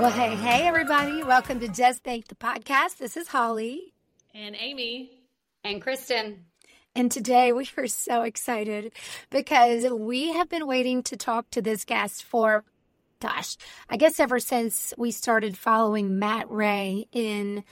Well, hey, everybody. Welcome to Just Think the podcast. This is Holly. And Amy. And Kristen. And today we are so excited because we have been waiting to talk to this guest for, I guess ever since we started following Matt Ray in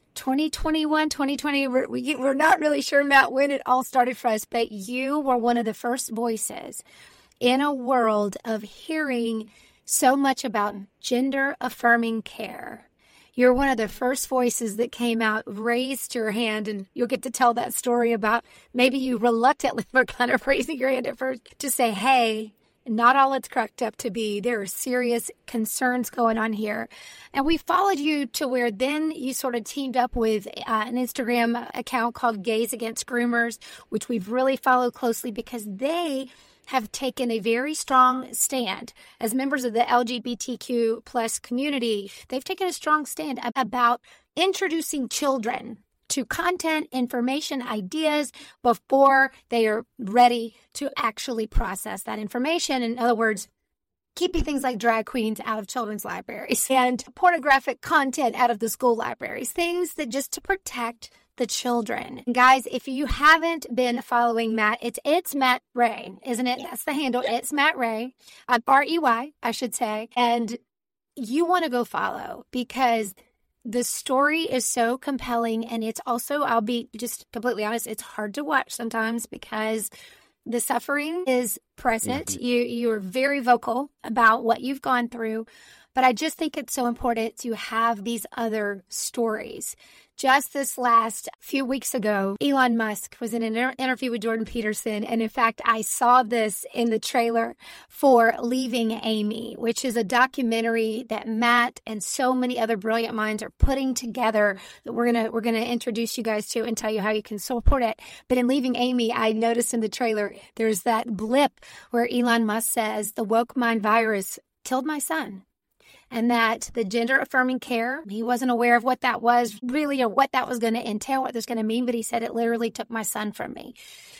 2021, 2020. We're not really sure, Matt, when it all started for us, but you were one of the first voices in a world of hearing so much about gender-affirming care. You're one of the first voices that came out, raised your hand, and you'll get to tell that story about maybe you reluctantly were kind of raising your hand at first to say, hey, not all it's cracked up to be. There are serious concerns going on here. And we followed you to where then you sort of teamed up with an Instagram account called Gays Against Groomers, which we've really followed closely because they have taken a very strong stand as members of the LGBTQ plus community. They've taken a strong stand about introducing children to content, information, ideas before they are ready to actually process that information. In other words, keeping things like drag queens out of children's libraries and pornographic content out of the school libraries, things that just to protect the children. And guys, if you haven't been following Matt, it's Matt Ray, isn't it? That's the handle. It's Matt Ray, R-E-Y, I should say. And you want to go follow because the story is so compelling. And it's also, I'll be just completely honest, it's hard to watch sometimes because the suffering is present. Mm-hmm. You're very vocal about what you've gone through. But I just think it's so important to have these other stories. Just this last few weeks ago, Elon Musk was in an interview with Jordan Peterson. And in fact, I saw this in the trailer for Leaving Amy, which is a documentary that Matt and so many other brilliant minds are putting together that we're gonna introduce you guys to and tell you how you can support it. But in Leaving Amy, I noticed in the trailer, there's that blip where Elon Musk says, the woke mind virus killed my son. And that the gender-affirming care, he wasn't aware of what that was really or what that was going to entail, what that's going to mean, but he said it literally took my son from me.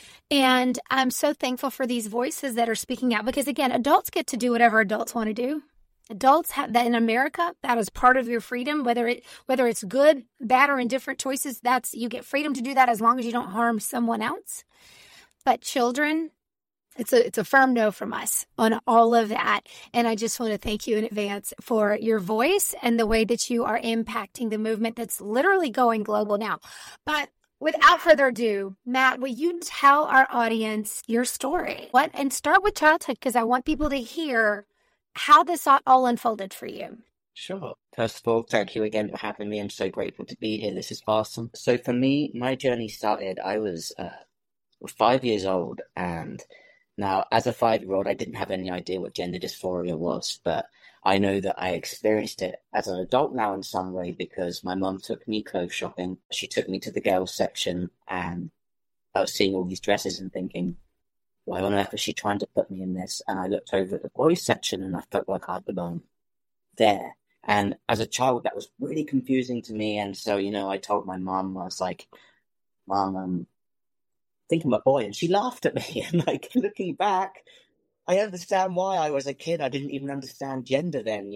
And I'm so thankful for these voices that are speaking out because, again, adults get to do whatever adults want to do. Adults have that in America. That is part of your freedom, whether it's good, bad, or indifferent choices. You get freedom to do that as long as you don't harm someone else. But children, it's a firm no from us on all of that. And I just want to thank you in advance for your voice and the way that you are impacting the movement that's literally going global now. But without further ado, Matt, will you tell our audience your story? And start with childhood, because I want people to hear how this all unfolded for you. Sure. First of all, thank you again for having me. I'm so grateful to be here. This is awesome. So for me, my journey started, I was 5 years old, and now, as a 5-year-old, I didn't have any idea what gender dysphoria was, but I know that I experienced it as an adult now in some way because my mum took me clothes shopping. She took me to the girls section, and I was seeing all these dresses and thinking, why on earth is she trying to put me in this? And I looked over at the boys section and I felt like I belonged there. And as a child, that was really confusing to me. And so, I told my mum, I was like, Mom, think I'm a boy, and she laughed at me. And looking back, I understand why I was a kid. I didn't even understand gender then,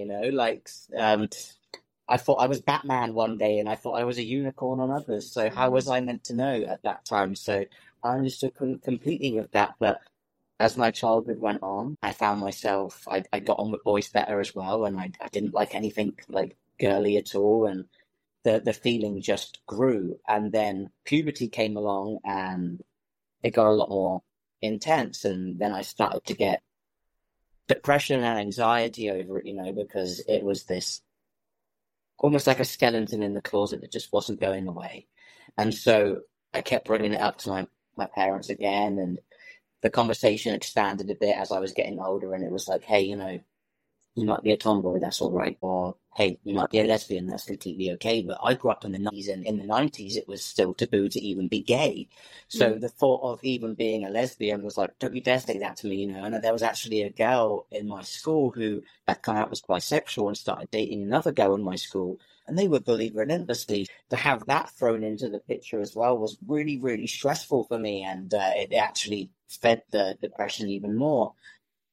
I thought I was Batman one day, and I thought I was a unicorn on others. So how was I meant to know at that time? So I understood completely with that. But as my childhood went on, I found myself, I got on with boys better as well, and I didn't like anything girly at all, and the feeling just grew. And then puberty came along, and it got a lot more intense, and then I started to get depression and anxiety over it, because it was this almost like a skeleton in the closet that just wasn't going away. And so I kept bringing it up to my parents again, and the conversation expanded a bit as I was getting older, and it was like, hey, you might be a tomboy, that's all right. Or, hey, you might be a lesbian, that's completely okay. But I grew up in the 90s, and in the 90s, it was still taboo to even be gay. So the thought of even being a lesbian was like, don't you dare say that to me, And there was actually a girl in my school who had come out was bisexual and started dating another girl in my school. And they were bullied relentlessly. To have that thrown into the picture as well was really, really stressful for me. And it actually fed the depression even more.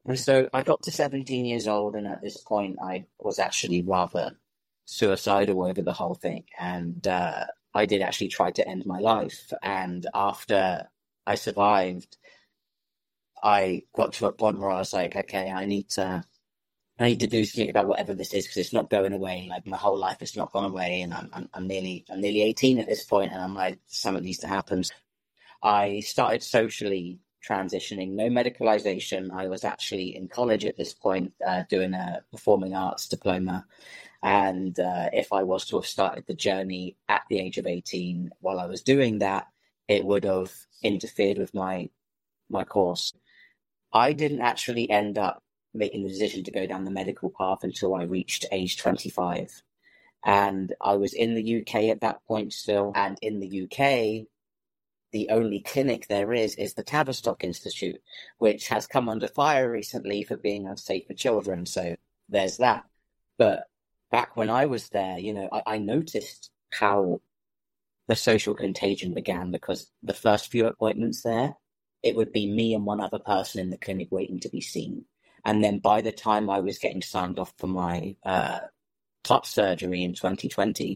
And so I got to 17 years old, and at this point, I was actually rather suicidal over the whole thing. And I did actually try to end my life. And after I survived, I got to a point where I was like, okay, I need to do something about whatever this is because it's not going away. Like my whole life, it's not gone away, and I'm nearly 18 at this point, and I'm like, something needs to happen. I started socially transitioning, no medicalization. I was actually in college at this point, doing a performing arts diploma. And if I was to have started the journey at the age of 18 while I was doing that, it would have interfered with my course. I didn't actually end up making the decision to go down the medical path until I reached age 25. And I was in the UK at that point still. And in the UK, the only clinic there is the Tavistock Institute, which has come under fire recently for being unsafe for children. So there's that. But back when I was there, I noticed how the social contagion began because the first few appointments there, it would be me and one other person in the clinic waiting to be seen. And then by the time I was getting signed off for my top surgery in 2020,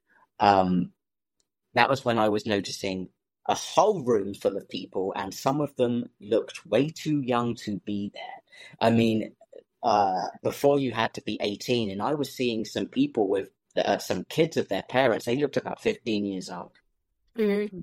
that was when I was noticing a whole room full of people, and some of them looked way too young to be there. I mean, before you had to be 18, and I was seeing some people with some kids of their parents. They looked about 15 years old. Mm-hmm.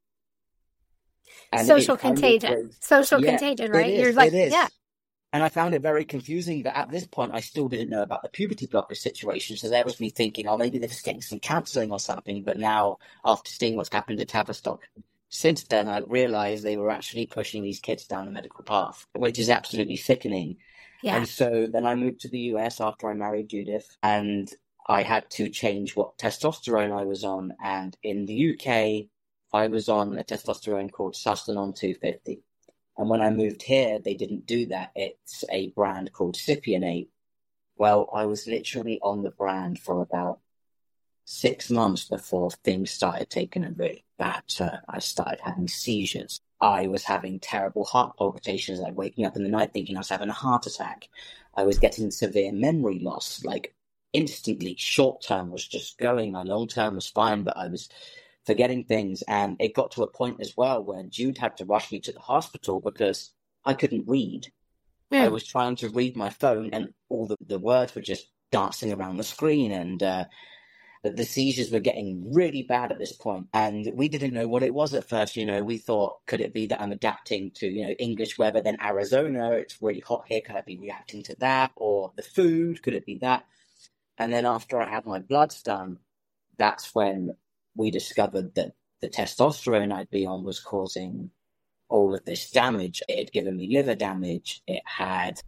And social contagion. Social contagion, right? You're like, yeah. And I found it very confusing that at this point, I still didn't know about the puberty blocker situation. So there was me thinking, oh, maybe they're just getting some counselling or something. But now, after seeing what's happened at Tavistock, since then, I realised they were actually pushing these kids down a medical path, which is absolutely sickening. Yeah. And so then I moved to the US after I married Judith, and I had to change what testosterone I was on. And in the UK, I was on a testosterone called Sustanon 250. And when I moved here, they didn't do that. It's a brand called Cypionate. Well, I was literally on the brand for about 6 months before things started taking a really bad turn. I started having seizures. I was having terrible heart palpitations, like waking up in the night thinking I was having a heart attack. I was getting severe memory loss, like instantly. Short term was just going. My long term was fine, but I was forgetting things. And it got to a point as well where Jude had to rush me to the hospital because I couldn't read. I was trying to read my phone and all the words were just dancing around the screen, and the seizures were getting really bad at this point. And we didn't know what it was at first. We thought, could it be that I'm adapting to, English weather, then Arizona, it's really hot here, could I be reacting to that? Or the food, could it be that? And then after I had my bloods done, that's when we discovered that the testosterone I'd be on was causing all of this damage. It had given me liver damage. It had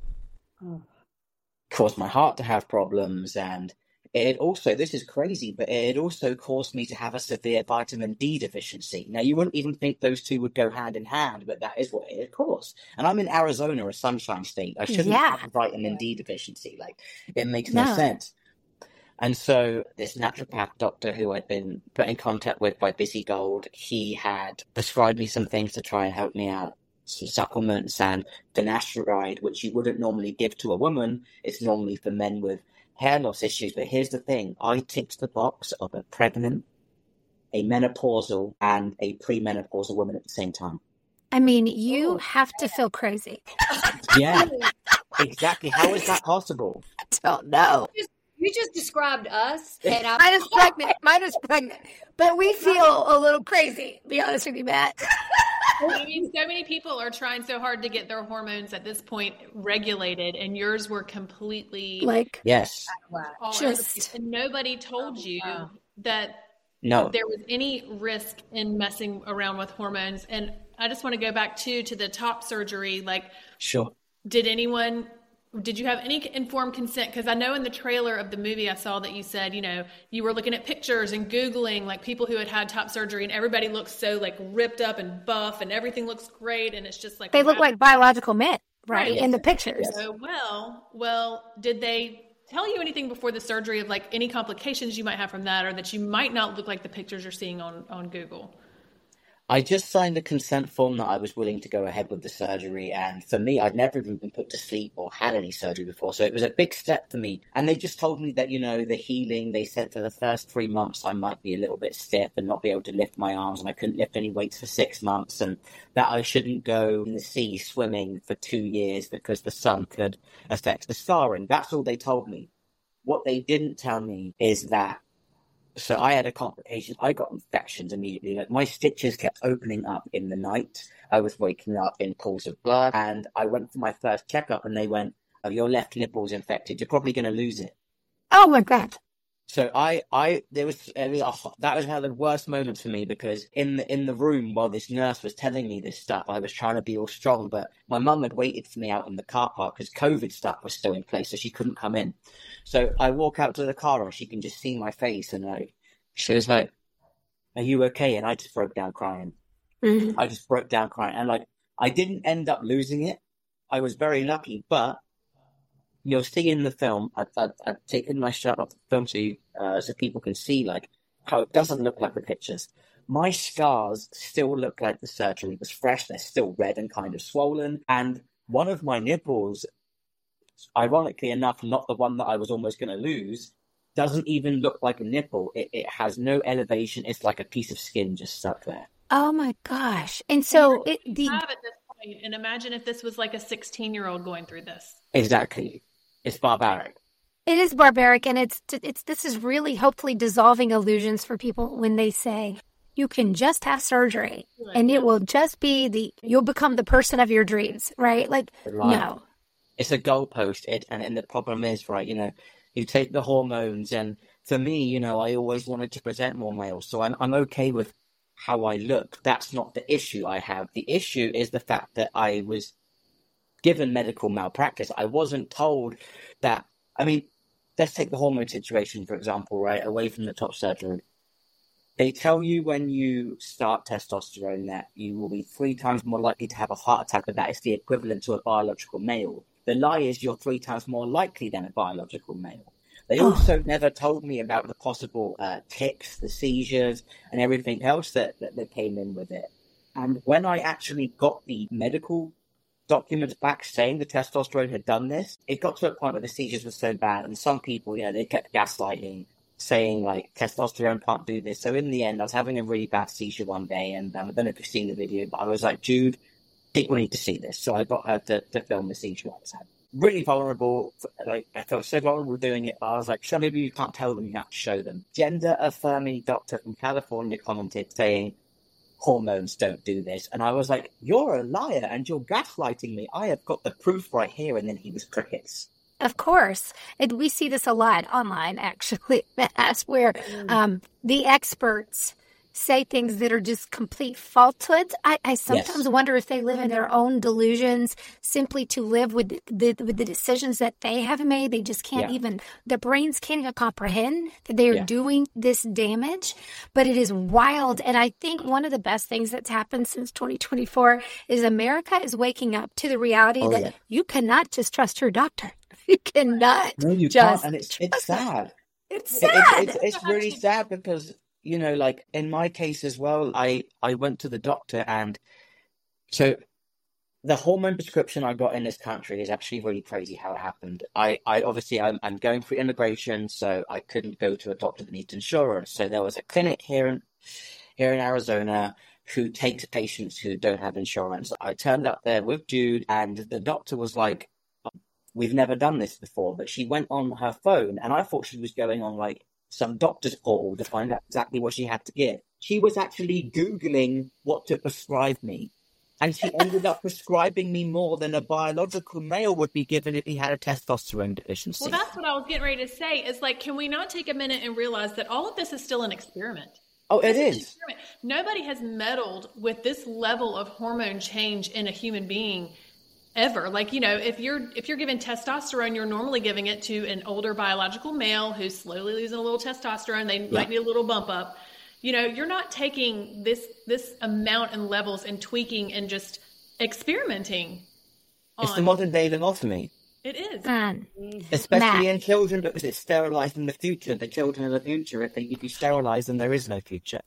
caused my heart to have problems. And it had also, this is crazy, but it had also caused me to have a severe vitamin D deficiency. Now, you wouldn't even think those two would go hand in hand, but that is what it had caused. And I'm in Arizona, a sunshine state. I shouldn't have a vitamin D deficiency. Like, it makes no sense. And so this naturopath doctor who I'd been put in contact with by Busy Gold, he had prescribed me some things to try and help me out, some supplements and finasteride, which you wouldn't normally give to a woman. It's normally for men with hair loss issues. But here's the thing. I ticked the box of a pregnant, a menopausal, and a premenopausal woman at the same time. I mean, you have to feel crazy. Yeah, exactly. How is that possible? I don't know. You just described us. And Mine is pregnant. But we feel a little crazy, to be honest with you, Matt. I mean, so many people are trying so hard to get their hormones at this point regulated, and yours were completely yes, and nobody told you that there was any risk in messing around with hormones. And I just want to go back to the top surgery. Sure. Did you have any informed consent? Because I know in the trailer of the movie I saw that you said, you were looking at pictures and Googling people who had top surgery, and everybody looks so ripped up and buff and everything looks great. And it's just they look like biological men, right? In the pictures. Yes. So, well, did they tell you anything before the surgery of any complications you might have from that, or that you might not look like the pictures you're seeing on Google? I just signed a consent form that I was willing to go ahead with the surgery, and for me, I'd never even been put to sleep or had any surgery before, so it was a big step for me. And they just told me that, the healing, they said for the first 3 months I might be a little bit stiff and not be able to lift my arms, and I couldn't lift any weights for 6 months, and that I shouldn't go in the sea swimming for 2 years because the sun could affect the scarring. That's all they told me. What they didn't tell me is that so I had a complication. I got infections immediately. Like my stitches kept opening up in the night. I was waking up in pools of blood, and I went for my first checkup, and they went, "Oh, your left nipple's infected. You're probably going to lose it." Oh my God. So that was one of the worst moments for me, because in the room while this nurse was telling me this stuff, I was trying to be all strong, but my mum had waited for me out in the car park because COVID stuff was still in place, so she couldn't come in. So I walk out to the car and she can just see my face, and she was like, "Are you okay?" And I just broke down crying. Mhm. I just broke down crying, and I didn't end up losing it. I was very lucky, but you'll see in the film, I've taken my shirt off the film so people can see how it doesn't look like the pictures. My scars still look like the surgery was fresh. They're still red and kind of swollen. And one of my nipples, ironically enough, not the one that I was almost going to lose, doesn't even look like a nipple. It has no elevation. It's like a piece of skin just stuck there. Oh my gosh. And so Have at this point, and imagine if this was like a 16-year-old going through this. Exactly. It's barbaric. it is barbaric, and this is really hopefully dissolving illusions for people when they say you can just have surgery and it will just be you'll become the person of your dreams, right? No. It's a goalpost, and the problem is, right, you take the hormones, and for me, I always wanted to present more male, so I'm okay with how I look. That's not the issue I have. The issue is the fact that I was given medical malpractice. I wasn't told that. I mean, let's take the hormone situation, for example, right, away from the top surgery. They tell you when you start testosterone that you will be 3 times more likely to have a heart attack, but that is the equivalent to a biological male. The lie is you're 3 times more likely than a biological male. They also never told me about the possible tics, the seizures, and everything else that came in with it. And when I actually got the medical documents back saying the testosterone had done this, it got to a point where the seizures were so bad, and some people, they kept gaslighting, saying, testosterone can't do this. So in the end, I was having a really bad seizure one day, and I don't know if you've seen the video, but I was like, "Jude, people need to see this." So I got her to film the seizure I was having. Really vulnerable. I felt so vulnerable doing it. But I was like, "Some of you can't tell them, you have to show them." Gender-affirming doctor from California commented saying, "Hormones don't do this." And I was like, "You're a liar and you're gaslighting me. I have got the proof right here." And then he was crickets. Of course. And we see this a lot online, actually. That's where the experts say things that are just complete falsehoods. I sometimes wonder if they live in their own delusions simply to live with the decisions that they have made. They just can't even, their brains can't even comprehend that they are doing this damage. But it is wild. And I think one of the best things that's happened since 2024 is America is waking up to the reality that you cannot just trust your doctor. You cannot. No, you can't. And it's sad. It's sad. It's really sad because, in my case as well, I went to the doctor, and so the hormone prescription I got in this country is actually really crazy how it happened. I obviously, I'm going through immigration, so I couldn't go to a doctor that needs insurance. So there was a clinic here in Arizona who takes patients who don't have insurance. I turned up there with Jude, and the doctor was like, "We've never done this before," but she went on her phone, and I thought she was going on some doctor's portal to find out exactly what she had to get. She was actually Googling what to prescribe me, and she ended up prescribing me more than a biological male would be given if he had a testosterone deficiency. Well, that's what I was getting ready to say, is can we not take a minute and realize that all of this is still an experiment? Oh, it is. Nobody has meddled with this level of hormone change in a human being ever. If you're given testosterone, you're normally giving it to an older biological male who's slowly losing a little testosterone. They might need a little bump up. You're not taking this amount and levels and tweaking and just experimenting. It's the modern day lobotomy. It is. Especially in children, because it's sterilizing the future. The children of the future, if you sterilize them, there is no future.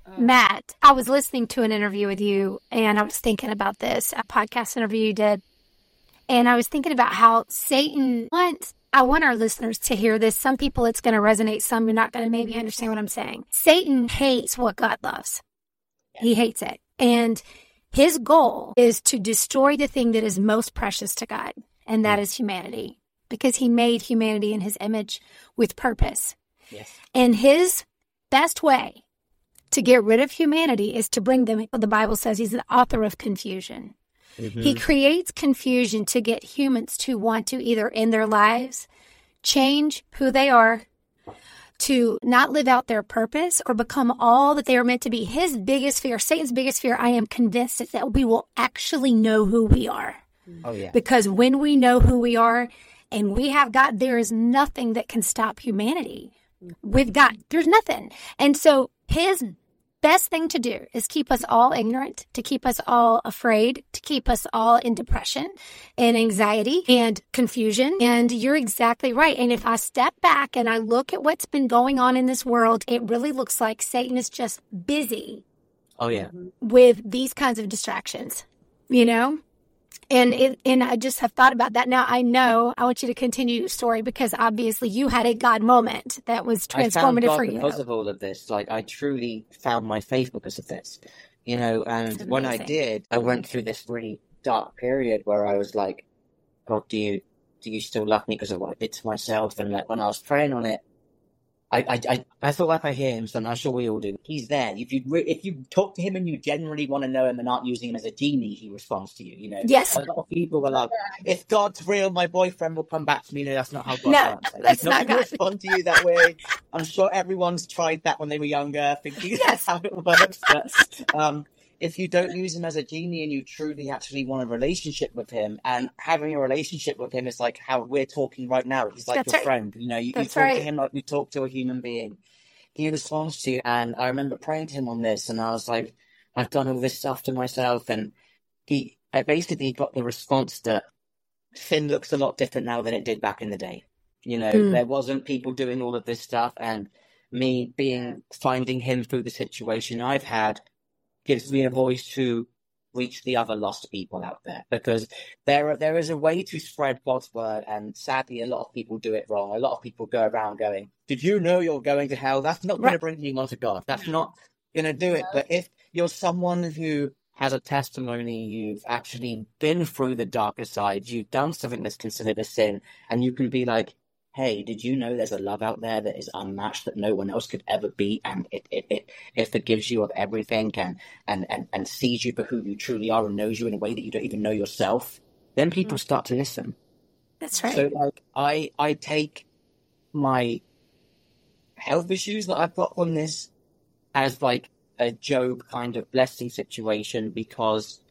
Matt, I was listening to an interview with you, and I was thinking about this, a podcast interview you did. And I was thinking about how Satan I want our listeners to hear this. Some people it's going to resonate. Some you're not going to maybe understand what I'm saying. Satan hates what God loves. He hates it. And his goal is to destroy the thing that is most precious to God, and that is humanity, because he made humanity in his image with purpose. Yes. And his best way to get rid of humanity is to bring them, the Bible says he's the author of confusion. Mm-hmm. He creates confusion to get humans to want to either in their lives change who they are, to not live out their purpose, or become all that they are meant to be. His biggest fear, Satan's biggest fear, I am convinced, is that we will actually know who we are. Oh, yeah. Because when we know who we are and we have God, there is nothing that can stop humanity. With God, there's nothing. And so his best thing to do is keep us all ignorant, to keep us all afraid, to keep us all in depression and anxiety and confusion. And you're exactly right. And if I step back and I look at what's been going on in this world, it really looks like Satan is just busy. Oh, yeah. With these kinds of distractions, you know? And I just have thought about that. Now, I want you to continue your story, because obviously you had a God moment that was transformative for you. Because of all of this, like, I truly found my faith because of this, you know, and when I did, I went through this really dark period where I was like, God, do you still love me because of what I did to myself? And like, when I was praying on it, I feel like I hear him, so I'm sure we all do. He's there. If you talk to him and you genuinely want to know him and aren't using him as a genie, he responds to you, you know? Yes. A lot of people are like, if God's real, my boyfriend will come back to me. No, that's not how God works. That's not God. Respond to you that way. I'm sure everyone's tried that when they were younger, thinking that's how it works. But if you don't use him as a genie and you truly actually want a relationship with him, and having a relationship with him is like how we're talking right now. He's like your friend. You know, you talk to him like you talk to a human being. He responds to you. And I remember praying to him on this, and I was like, I've done all this stuff to myself. And I basically got the response that sin looks a lot different now than it did back in the day. You know, there wasn't people doing all of this stuff, and me finding him through the situation I've had gives me a voice to reach the other lost people out there, because there is a way to spread God's word, and sadly a lot of people do it wrong. A lot of people go around going, did you know you're going to hell? That's not going to bring you onto God. That's not going to do it. But if you're someone who has a testimony, you've actually been through the darker side, you've done something that's considered a sin, and you can be like, hey, did you know there's a love out there that is unmatched, that no one else could ever be, and it forgives you of everything and sees you for who you truly are and knows you in a way that you don't even know yourself, then people start to listen. That's right. So like I take my health issues that I've got from this as like a Job kind of blessing situation, because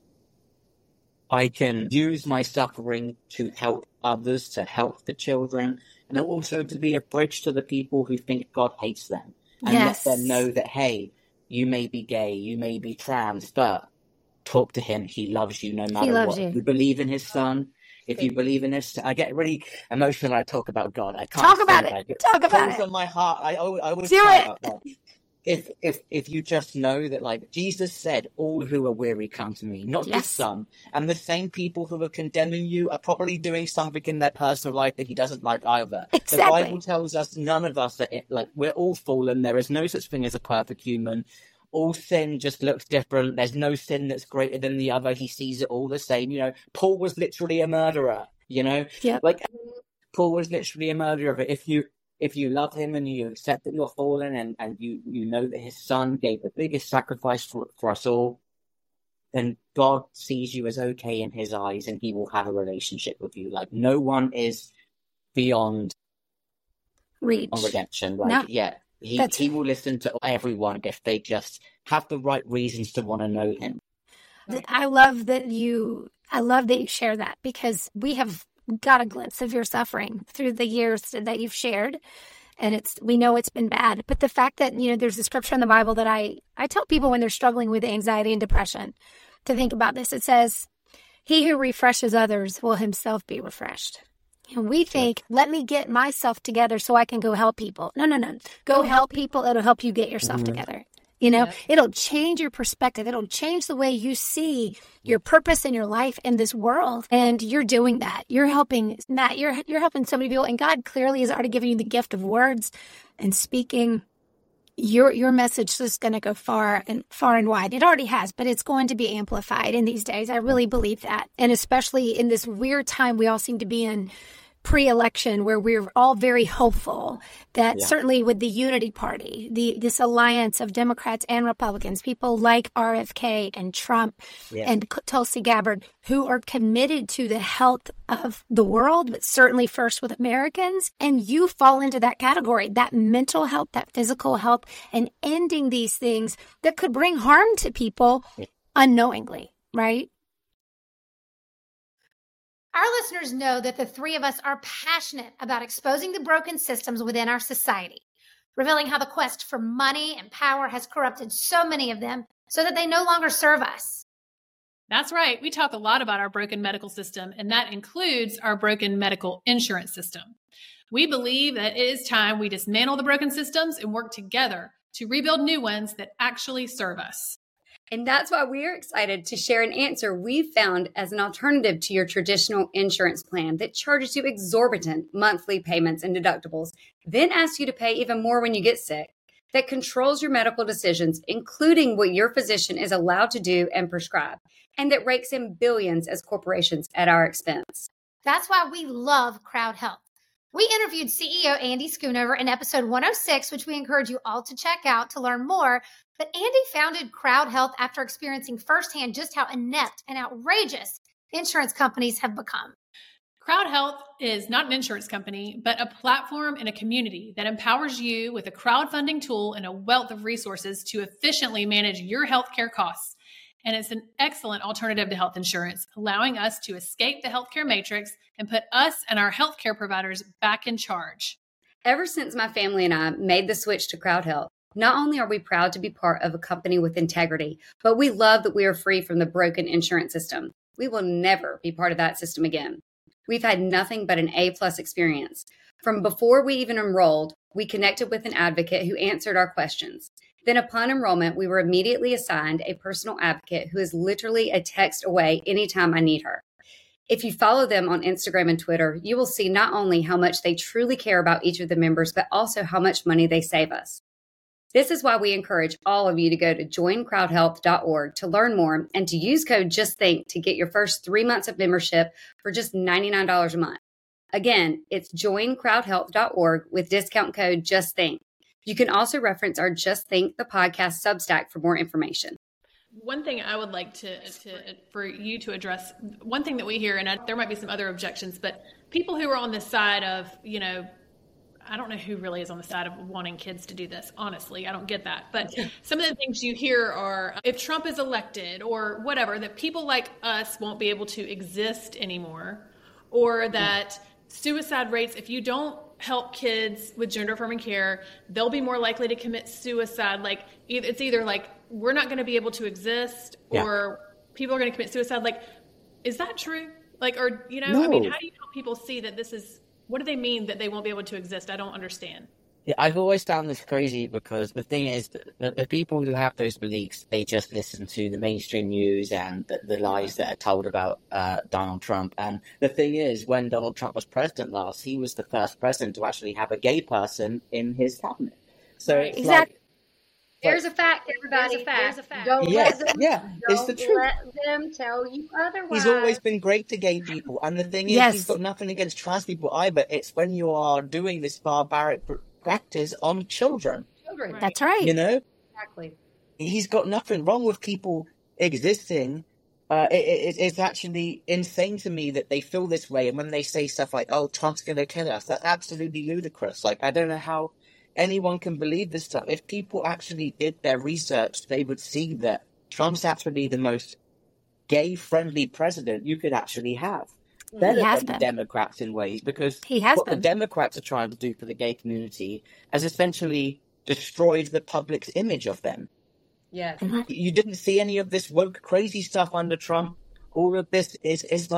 I can use my suffering to help others, to help the children, and also to be a bridge to the people who think God hates them. And let them know that, hey, you may be gay, you may be trans, but talk to him. He loves you no matter what. If you believe in his son, if you believe in this, I get really emotional when I talk about God. I can't talk about it. Talk about it. On my heart. I always do talk it. About that. If you just know that, like, Jesus said, all who are weary come to me, not just some. And the same people who are condemning you are probably doing something in their personal life that he doesn't like either. Exactly. The Bible tells us none of us are, like, we're all fallen. There is no such thing as a perfect human. All sin just looks different. There's no sin that's greater than the other. He sees it all the same. You know, Paul was literally a murderer, you know? Yeah. Like, Paul was literally a murderer. But if you love him and you accept that you're fallen, and you know that his son gave the biggest sacrifice for us all, then God sees you as okay in his eyes, and he will have a relationship with you. Like, no one is beyond reach on redemption. Like, he will listen to everyone if they just have the right reasons to want to know him. I love that you share that, because we have got a glimpse of your suffering through the years that you've shared, and we know it's been bad. But the fact that, you know, there's a scripture in the Bible that I tell people when they're struggling with anxiety and depression to think about this. It says, he who refreshes others will himself be refreshed. And we think, let me get myself together so I can go help people. No. Go help people. It'll help you get yourself together. You know, it'll change your perspective. It'll change the way you see your purpose in your life in this world. And you're doing that. You're helping, Matt, you're helping so many people. And God clearly has already given you the gift of words and speaking. Your message is going to go far and wide. It already has, but it's going to be amplified in these days. I really believe that. And especially in this weird time we all seem to be in, pre-election, where we're all very hopeful that certainly with the Unity Party, this alliance of Democrats and Republicans, people like RFK and Trump and Tulsi Gabbard, who are committed to the health of the world, but certainly first with Americans. And you fall into that category, that mental health, that physical health, and ending these things that could bring harm to people unknowingly, right? Our listeners know that the three of us are passionate about exposing the broken systems within our society, revealing how the quest for money and power has corrupted so many of them so that they no longer serve us. That's right. We talk a lot about our broken medical system, and that includes our broken medical insurance system. We believe that it is time we dismantle the broken systems and work together to rebuild new ones that actually serve us. And that's why we are excited to share an answer we found as an alternative to your traditional insurance plan that charges you exorbitant monthly payments and deductibles, then asks you to pay even more when you get sick, that controls your medical decisions, including what your physician is allowed to do and prescribe, and that rakes in billions as corporations at our expense. That's why we love Crowd Health. We interviewed CEO Andy Schoonover in episode 106, which we encourage you all to check out to learn more. But Andy founded Crowd Health after experiencing firsthand just how inept and outrageous insurance companies have become. Crowd Health is not an insurance company, but a platform and a community that empowers you with a crowdfunding tool and a wealth of resources to efficiently manage your healthcare costs. And it's an excellent alternative to health insurance, allowing us to escape the healthcare matrix and put us and our healthcare providers back in charge. Ever since my family and I made the switch to Crowd Health, not only are we proud to be part of a company with integrity, but we love that we are free from the broken insurance system. We will never be part of that system again. We've had nothing but an A-plus experience. From before we even enrolled, we connected with an advocate who answered our questions. Then upon enrollment, we were immediately assigned a personal advocate who is literally a text away anytime I need her. If you follow them on Instagram and Twitter, you will see not only how much they truly care about each of the members, but also how much money they save us. This is why we encourage all of you to go to joincrowdhealth.org to learn more and to use code JUSTTHINK to get your first 3 months of membership for just $99 a month. Again, it's joincrowdhealth.org with discount code JUSTTHINK. You can also reference our Just Think the podcast Substack for more information. One thing I would like for you to address, one thing that we hear, and there might be some other objections, but people who are on the side of, I don't know who really is on the side of wanting kids to do this. Honestly, I don't get that. But some of the things you hear are if Trump is elected or whatever, that people like us won't be able to exist anymore, or that suicide rates, if you don't help kids with gender affirming care, they'll be more likely to commit suicide. Like it's either like we're not going to be able to exist or people are going to commit suicide. Like, is that true? Like, or, No. I mean, how do you help people see that this is, what do they mean that they won't be able to exist? I don't understand. Yeah, I've always found this crazy because the thing is that the people who have those beliefs, they just listen to the mainstream news and the lies that are told about Donald Trump. And the thing is, when Donald Trump was president last, he was the first president to actually have a gay person in his cabinet. So it's Exactly. There's a fact, everybody. There's a fact. Don't Yes, let them, it's the don't truth. let them tell you otherwise. He's always been great to gay people. And the thing is, Yes. he's got nothing against trans people either. It's when you are doing this barbaric practice on children, Children. Right. That's right. Exactly. He's got nothing wrong with people existing. It's actually insane to me that they feel this way. And when they say stuff like, oh, Trump's going to kill us, that's absolutely ludicrous. Like, I don't know how anyone can believe this stuff. If people actually did their research, they would see that Trump's actually the most gay-friendly president you could actually have. Better has than the been. Democrats in ways, because He has what been. the Democrats are trying to do for the gay community has essentially destroyed the public's image of them. Yes. You didn't see any of this woke crazy stuff under Trump. All of this is like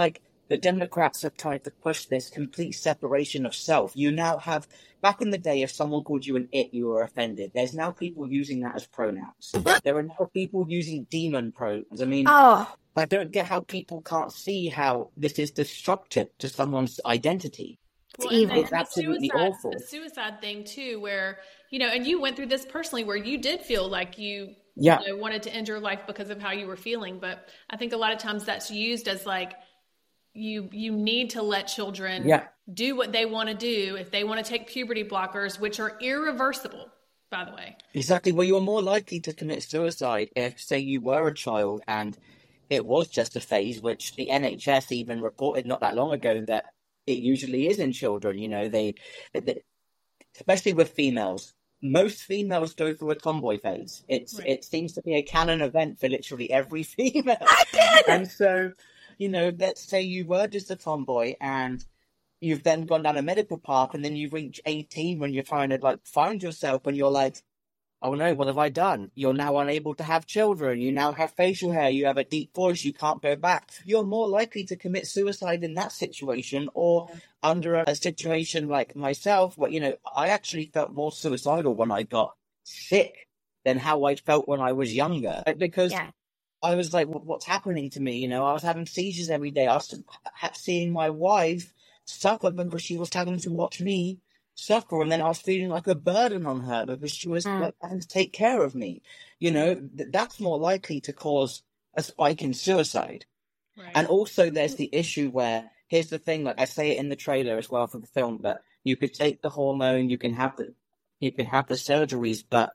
the Democrats have tried to push this complete separation of self. You now have, back in the day, if someone called you an it, you were offended. There's now people using that as pronouns. There are now people using demon pronouns. I mean, I don't get how people can't see how this is destructive to someone's identity. Well, It's absolutely awful. The suicide thing too, where, and you went through this personally, where you did feel like you wanted to end your life because of how you were feeling. But I think a lot of times that's used as like, you need to let children do what they want to do if they want to take puberty blockers, which are irreversible, by the way. Exactly. Well, you're more likely to commit suicide if, say, you were a child and it was just a phase, which the NHS even reported not that long ago that it usually is in children. They especially with females. Most females go through a tomboy phase. It seems to be a canon event for literally every female. And so, let's say you were just a tomboy and you've then gone down a medical path, and then you reach 18 when you're trying to find yourself, and you're like, oh no, what have I done? You're now unable to have children. You now have facial hair. You have a deep voice. You can't go back. You're more likely to commit suicide in that situation, or under a situation like myself, where, I actually felt more suicidal when I got sick than how I felt when I was younger. Because I was like, what's happening to me? I was having seizures every day. I was seeing my wife suffer because she was having to watch me suffer, and then I was feeling like a burden on her because she was having to take care of me. That's more likely to cause a spike in suicide. Right. And also there's the issue where, here's the thing, like I say it in the trailer as well for the film, but you could take the hormone, you can have the surgeries, but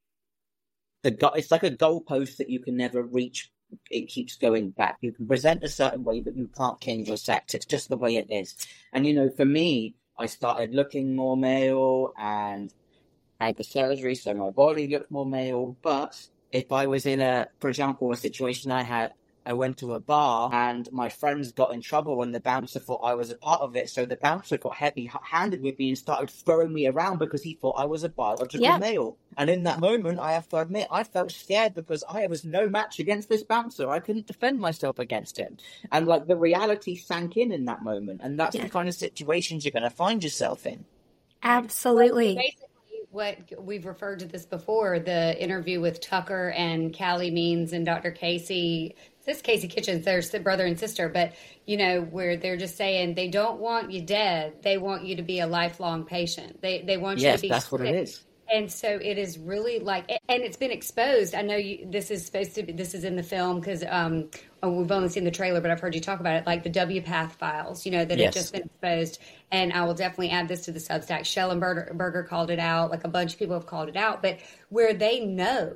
it's like a goalpost that you can never reach. It keeps going back. You can present a certain way, but you can't change your sex. It's just the way it is. And for me, I started looking more male and had the surgery, so my body looked more male. But if I was in for example, a situation I went to a bar and my friends got in trouble and the bouncer thought I was a part of it. So the bouncer got heavy-handed with me and started throwing me around because he thought I was a biological male. And in that moment, I have to admit, I felt scared because I was no match against this bouncer. I couldn't defend myself against him. And the reality sank in that moment. And that's the kind of situations you're going to find yourself in. Absolutely. Basically, what we've referred to this before, the interview with Tucker and Callie Means and Dr. Casey. This Casey Kitchens, their brother and sister, but where they're just saying they don't want you dead, they want you to be a lifelong patient. They want you to be. Yes, that's what it is. And so it is really and it's been exposed. I know this is in the film because we've only seen the trailer, but I've heard you talk about it, like the WPATH files, that have just been exposed. And I will definitely add this to the Substack. Schellenberger called it out, like a bunch of people have called it out, but where they knew,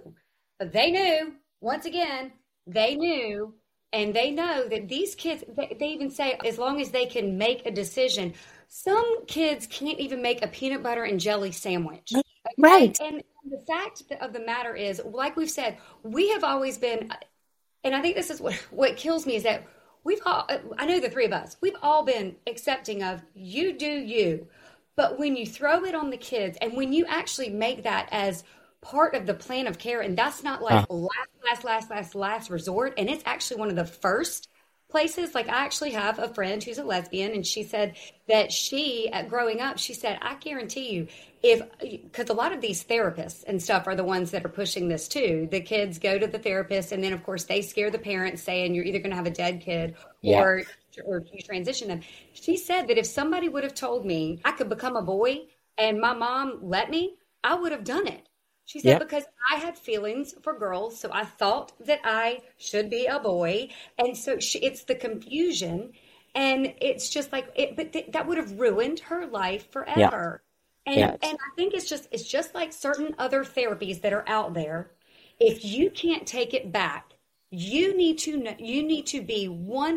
once again, they knew, and they know that these kids, they even say, as long as they can make a decision, some kids can't even make a peanut butter and jelly sandwich. Right. And the fact of the matter is, like we've said, we have always been, and I think this is what kills me, is that I know the three of us, we've all been accepting of you do you. But when you throw it on the kids, and when you actually make that as part of the plan of care, and that's not like last resort, and it's actually one of the first places. Like, I actually have a friend who's a lesbian, and she said that growing up, she said, I guarantee you, because a lot of these therapists and stuff are the ones that are pushing this too. The kids go to the therapist, and then of course they scare the parents saying you're either going to have a dead kid or you transition them. She said that if somebody would have told me I could become a boy and my mom let me, I would have done it. She said, because I had feelings for girls, so I thought that I should be a boy. And so it's the confusion, and it's just like, that would have ruined her life forever. And I think it's just like certain other therapies that are out there. If you can't take it back, you need to be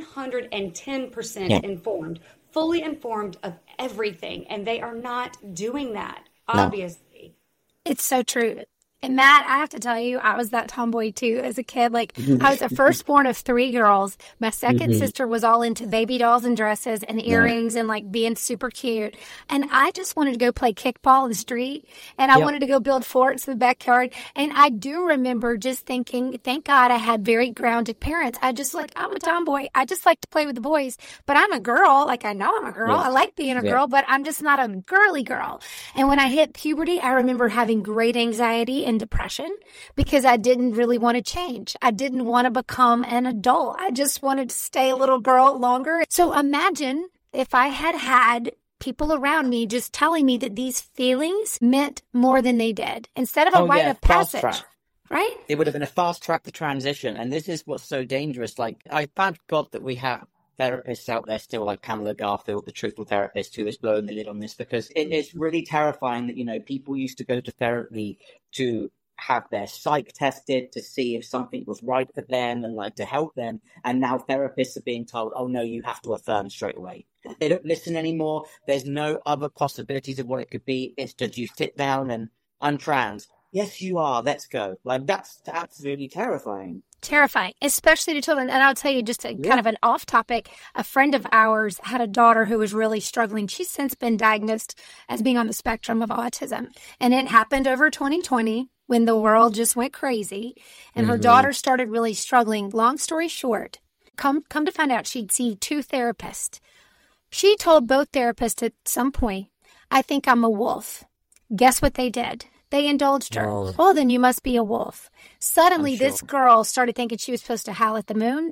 110% informed, fully informed of everything. And they are not doing that, obviously. It's so true. And Matt, I have to tell you, I was that tomboy too as a kid. Like, I was the firstborn of 3 girls. My second sister was all into baby dolls and dresses and earrings and like being super cute. And I just wanted to go play kickball in the street, and I wanted to go build forts in the backyard. And I do remember just thinking, thank God I had very grounded parents. I'm a tomboy. I just like to play with the boys, but I'm a girl. Like, I know I'm a girl. I like being a girl, but I'm just not a girly girl. And when I hit puberty, I remember having great anxiety and depression because I didn't really want to change. I didn't want to become an adult. I just wanted to stay a little girl longer. So imagine if I had people around me just telling me that these feelings meant more than they did instead of a rite of passage. Right? It would have been a fast track to transition. And this is what's so dangerous. Like, I thank God that we have therapists out there still, like Pamela Garfield, the truthful therapist, who is blowing the lid on this, because it is really terrifying that, people used to go to therapy to have their psych tested to see if something was right for them and like to help them. And now therapists are being told, oh no, you have to affirm straight away. They don't listen anymore. There's no other possibilities of what it could be. It's just you sit down and I'm trans. Yes, you are. Let's go. Like, that's absolutely terrifying. Terrifying, especially to children. And I'll tell you, just kind of an off topic, a friend of ours had a daughter who was really struggling. She's since been diagnosed as being on the spectrum of autism. And it happened over 2020 when the world just went crazy and her daughter started really struggling. Long story short, come to find out, she'd seen 2 therapists. She told both therapists at some point, I think I'm a wolf. Guess what they did? They indulged her. Oh, then you must be a wolf. Suddenly, this girl started thinking she was supposed to howl at the moon.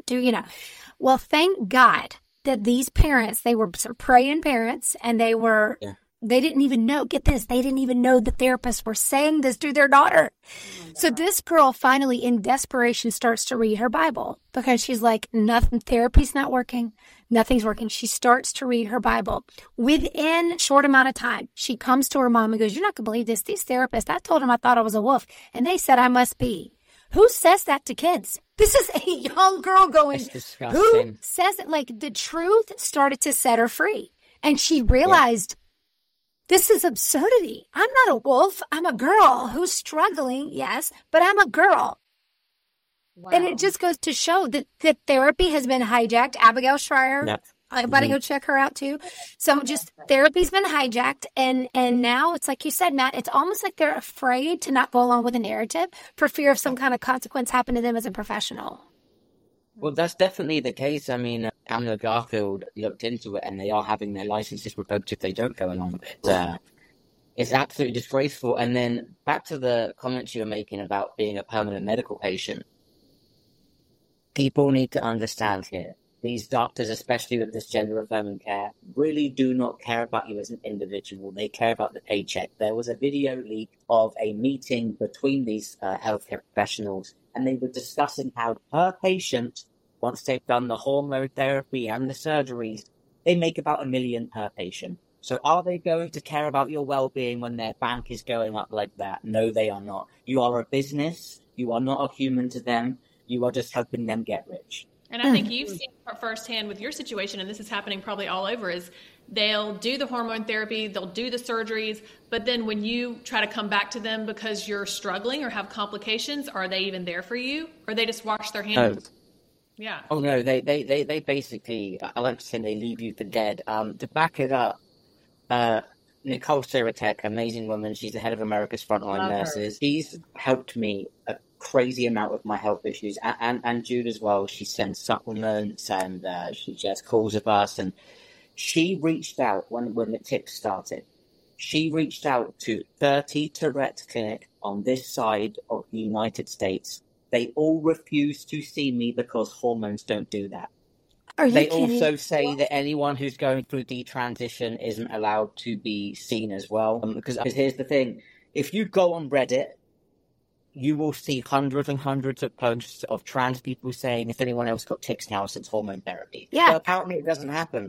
Well, thank God that these parents, they were praying parents, and they didn't even know, get this, they didn't even know the therapists were saying this to their daughter. So this girl finally, in desperation, starts to read her Bible because she's like, nothing, therapy's not working. Nothing's working. She starts to read her Bible. Within a short amount of time, she comes to her mom and goes, you're not going to believe this. These therapists, I told them I thought I was a wolf, and they said I must be. Who says that to kids? This is a young girl going, who says it? Like, the truth started to set her free. And she realized, this is absurdity. I'm not a wolf. I'm a girl who's struggling, yes, but I'm a girl. Wow. And it just goes to show that therapy has been hijacked. Abigail Schreier, everybody go check her out too. So just therapy's been hijacked. And now it's like you said, Matt, it's almost like they're afraid to not go along with the narrative for fear of some kind of consequence happen to them as a professional. Well, that's definitely the case. I mean, Pamela Garfield looked into it, and they are having their licenses revoked if they don't go along with it. It's absolutely disgraceful. And then back to the comments you were making about being a permanent medical patient. People need to understand here, these doctors, especially with this gender-affirming care, really do not care about you as an individual. They care about the paycheck. There was a video leak of a meeting between these healthcare professionals, and they were discussing how per patient, once they've done the hormone therapy and the surgeries, they make about $1 million per patient. So are they going to care about your well-being when their bank is going up like that? No, they are not. You are a business. You are not a human to them. You are just helping them get rich. And I think you've seen firsthand with your situation, and this is happening probably all over, is they'll do the hormone therapy, they'll do the surgeries, but then when you try to come back to them because you're struggling or have complications, are they even there for you? Or they just wash their hands? Yeah. Oh, no, they basically, I like to say they leave you for dead. To back it up, Nicole Siratek, amazing woman, she's the head of America's Frontline Nurses. She's helped me a crazy amount of my health issues, and Jude as well. She sends supplements, and she just calls with us, and she reached out when the tips started. She reached out to 30 Tourette clinics on this side of the United States. They all refuse to see me because hormones don't do that. They also say that anyone who's going through detransition isn't allowed to be seen as well. Because here's the thing. If you go on Reddit, you will see hundreds and hundreds of posts of trans people saying, if anyone else got tics now since hormone therapy. Yeah. But apparently it doesn't happen.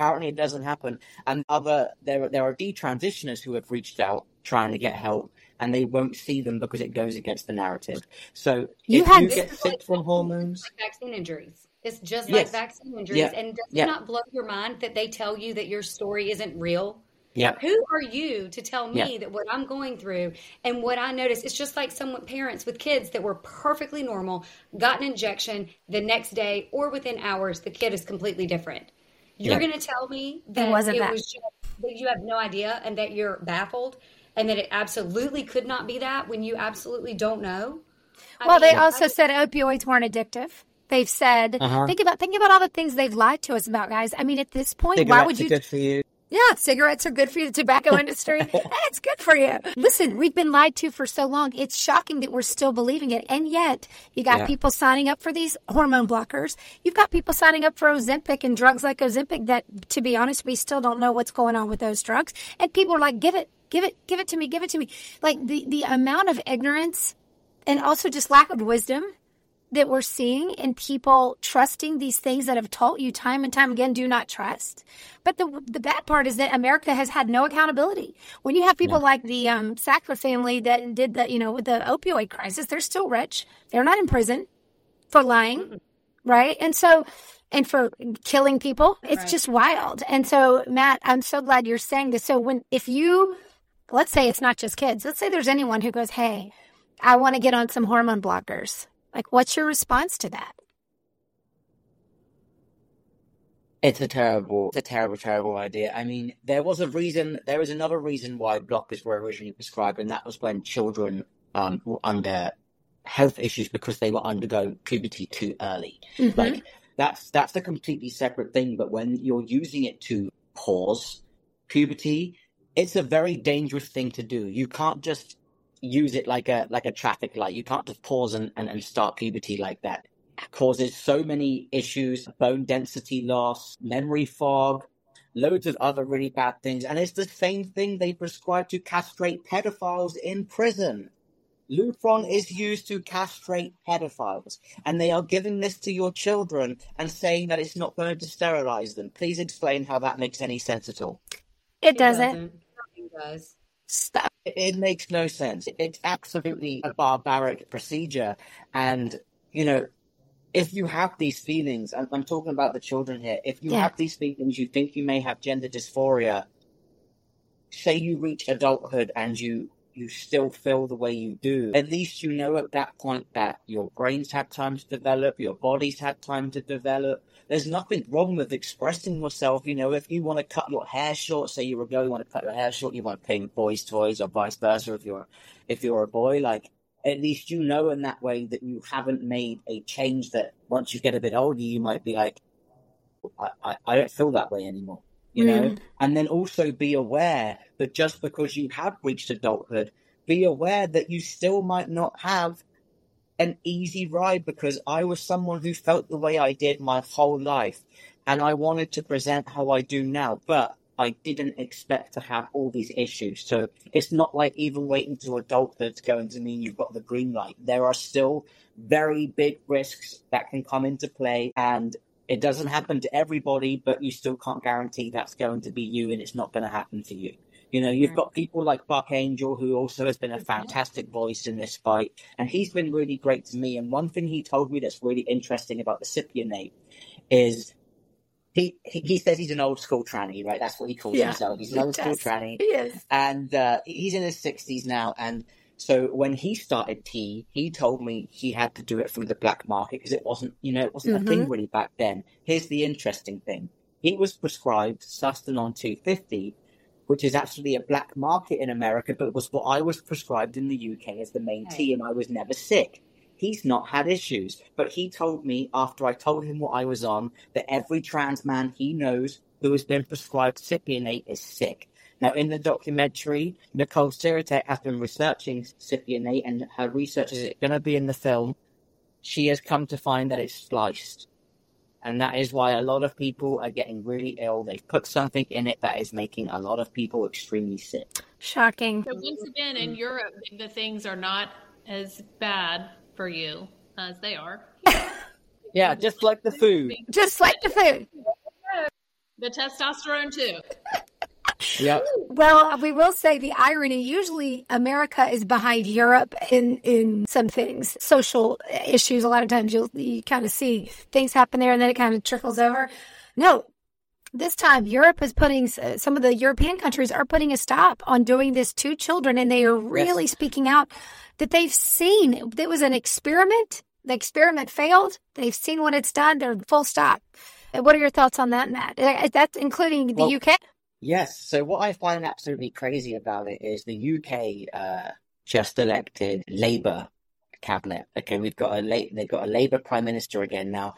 And there are detransitioners who have reached out trying to get help, and they won't see them because it goes against the narrative. So if you get sick from hormones... Like vaccine injuries. It's just like vaccine injuries. And does it not blow your mind that they tell you that your story isn't real? Yeah. Who are you to tell me that what I'm going through and what I notice? It's just like parents with kids that were perfectly normal, got an injection the next day or within hours, the kid is completely different. You're going to tell me that was just, that you have no idea and that you're baffled and that it absolutely could not be that when you absolutely don't know? They also said opioids weren't addictive. They've said, think about all the things they've lied to us about, guys. I mean, at this point, cigarettes why would you? Are good for you. Yeah, cigarettes are good for you. The tobacco industry, it's good for you. Listen, we've been lied to for so long. It's shocking that we're still believing it. And yet, you got people signing up for these hormone blockers. You've got people signing up for Ozempic and drugs like Ozempic that, to be honest, we still don't know what's going on with those drugs. And people are like, give it to me. Like the amount of ignorance and also just lack of wisdom that we're seeing in people trusting these things that have taught you time and time again, do not trust. But the bad part is that America has had no accountability. When you have people like the Sackler family that did the, with the opioid crisis, they're still rich. They're not in prison for lying, right? And for killing people, it's just wild. And so, Matt, I'm so glad you're saying this. So let's say it's not just kids. Let's say there's anyone who goes, hey, I want to get on some hormone blockers. Like, what's your response to that? It's a terrible idea. I mean, there was another reason why blockers were originally prescribed, and that was when children were under health issues because they were undergoing puberty too early. Mm-hmm. Like, that's a completely separate thing, but when you're using it to pause puberty, it's a very dangerous thing to do. You can't just use it like a traffic light. You can't just pause and start puberty like that. It causes so many issues, bone density loss, memory fog, loads of other really bad things. And it's the same thing they prescribe to castrate pedophiles in prison. Lupron is used to castrate pedophiles, and they are giving this to your children and saying that it's not going to sterilize them. Please explain how that makes any sense at all. It doesn't. Nothing does. Stop. It makes no sense. It's absolutely a barbaric procedure. And, if you have these feelings, and I'm talking about the children here, if you have these feelings, you think you may have gender dysphoria, say you reach adulthood and you still feel the way you do, at least you know at that point that your brain's had time to develop, your body's had time to develop. There's nothing wrong with expressing yourself. If you want to cut your hair short, say you're a girl, you want to cut your hair short, you want to play with boys' toys or vice versa if you're a boy, like, at least in that way that you haven't made a change that once you get a bit older, you might be like, I don't feel that way anymore. And then also be aware that just because you have reached adulthood, be aware that you still might not have an easy ride, because I was someone who felt the way I did my whole life, and I wanted to present how I do now, but I didn't expect to have all these issues. So it's not like even waiting to adulthood is going to mean you've got the green light. There are still very big risks that can come into play, and it doesn't happen to everybody, but you still can't guarantee that's going to be you, and it's not going to happen to you. You've got people like Buck Angel, who also has been a fantastic voice in this fight, and he's been really great to me. And one thing he told me that's really interesting about the Cypionate is he says he's an old school tranny, right? That's what he calls himself. He's an old school tranny. He is. And he's in his 60s now. And so when he started T, he told me he had to do it through the black market because it wasn't a thing really back then. Here's the interesting thing. He was prescribed Sustanon 250, which is actually a black market in America, but it was what I was prescribed in the UK as the main T, and I was never sick. He's not had issues, but he told me after I told him what I was on that every trans man he knows who has been prescribed Cypionate is sick. Now, in the documentary, Nicole Siritek has been researching Cypionate, and her research is going to be in the film. She has come to find that it's spliced. And that is why a lot of people are getting really ill. They've put something in it that is making a lot of people extremely sick. Shocking. So once again, in Europe, the things are not as bad for you as they are. Yeah, just like the food. Just like the food. The testosterone too. Yeah. Well, we will say the irony, usually America is behind Europe in some things, social issues. A lot of times you kind of see things happen there and then it kind of trickles over. No, This time, Europe is putting, some of the European countries are putting a stop on doing this to children, and they are really speaking out that they've seen it was an experiment. The experiment failed. They've seen what it's done. They're full stop. What are your thoughts on that, Matt? That's including the UK? Yes. So what I find absolutely crazy about it is the UK just elected Labour cabinet. Okay, they've got a Labour Prime Minister again now.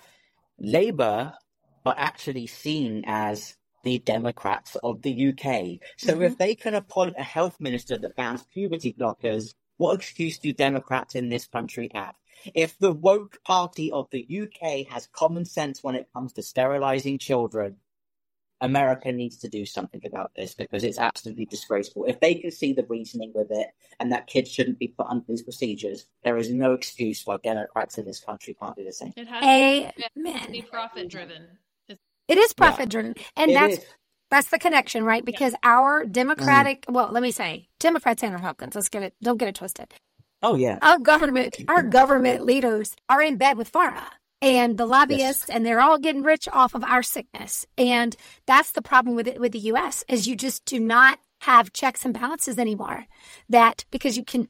Labour are actually seen as the Democrats of the UK. So if they can appoint a health minister that bans puberty blockers, what excuse do Democrats in this country have? If the woke party of the UK has common sense when it comes to sterilizing children, America needs to do something about this because it's absolutely disgraceful. If they can see the reasoning with it and that kids shouldn't be put under these procedures, there is no excuse why Democrats in this country can't do the same. It has to be profit-driven. It is profit-driven. And that's the connection, right? Because our Democratic, Democrats and Republicans, don't get it twisted. Oh, yeah. Our government leaders are in bed with pharma and the lobbyists, and they're all getting rich off of our sickness. And that's the problem with the U.S. is you just do not have checks and balances anymore. Because